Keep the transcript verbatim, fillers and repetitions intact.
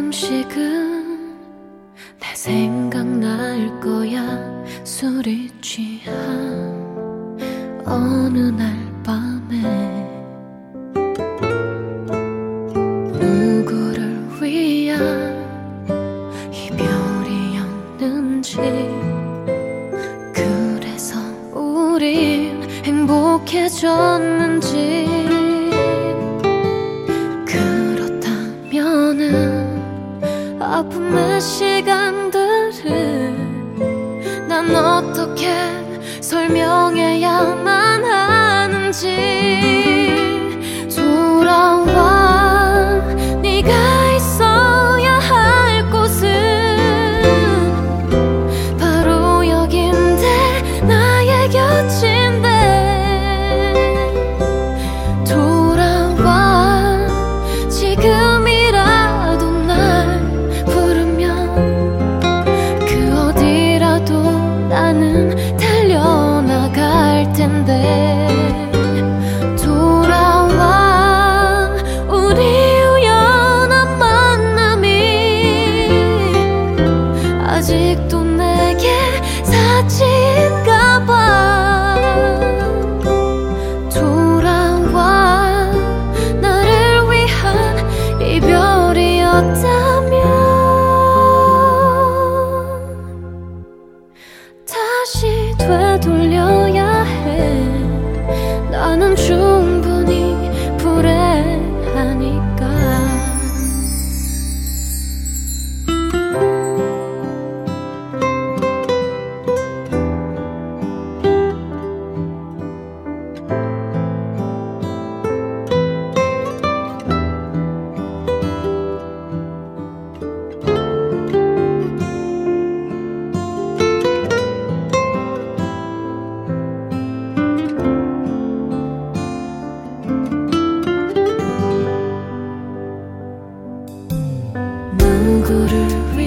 가끔씩은 내 생각날 거야. 술이 취한 어느 날 밤에 누구를 위한 이별이었는지, 그래서 우린 행복해졌는지. 그렇다면은 아픔의 시간들을 난 어떻게 설명해야만 하는지. 돌아와, 네가 있어야 할 곳은 바로 여긴데, 나의 곁인데. 돌아와, 지금이라도 날 부르면 그 어디라도 나는 달려나갈 텐데. 돌아와, 우리 우연한 만남이 아직도 내게 사치인가 봐. 돌아와, 나를 위한 이별이었다면 다시 되돌려야 해. 나는 충분히 불행하니까. 누구를 위해